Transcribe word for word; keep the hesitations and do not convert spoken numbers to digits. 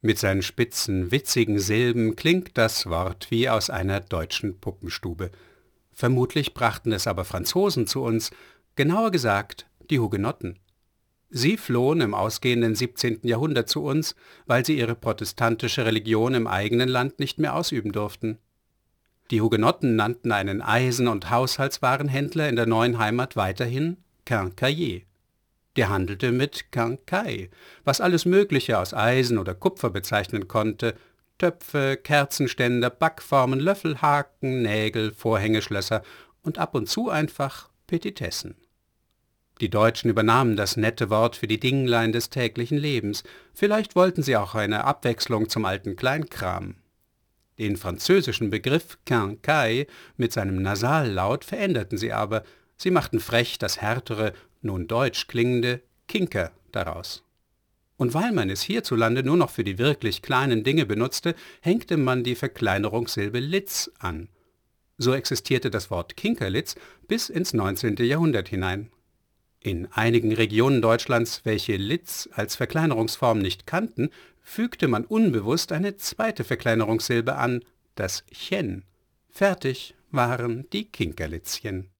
Mit seinen spitzen, witzigen Silben klingt das Wort wie aus einer deutschen Puppenstube. Vermutlich brachten es aber Franzosen zu uns, genauer gesagt die Hugenotten. Sie flohen im ausgehenden siebzehnten Jahrhundert zu uns, weil sie ihre protestantische Religion im eigenen Land nicht mehr ausüben durften. Die Hugenotten nannten einen Eisen- und Haushaltswarenhändler in der neuen Heimat weiterhin Quincaillier. Der handelte mit Quincaille, was alles Mögliche aus Eisen oder Kupfer bezeichnen konnte: Töpfe, Kerzenständer, Backformen, Löffel, Haken, Nägel, Vorhängeschlösser und ab und zu einfach Petitessen. Die Deutschen übernahmen das nette Wort für die Dinglein des täglichen Lebens. Vielleicht wollten sie auch eine Abwechslung zum alten Kleinkram. Den französischen Begriff Quincaille mit seinem Nasallaut veränderten sie aber. Sie machten frech das härtere, nun deutsch klingende Kinker daraus. Und weil man es hierzulande nur noch für die wirklich kleinen Dinge benutzte, hängte man die Verkleinerungssilbe Litz an. So existierte das Wort Kinkerlitz bis ins neunzehnte Jahrhundert hinein. In einigen Regionen Deutschlands, welche Litz als Verkleinerungsform nicht kannten, fügte man unbewusst eine zweite Verkleinerungssilbe an, das Chen. Fertig waren die Kinkerlitzchen.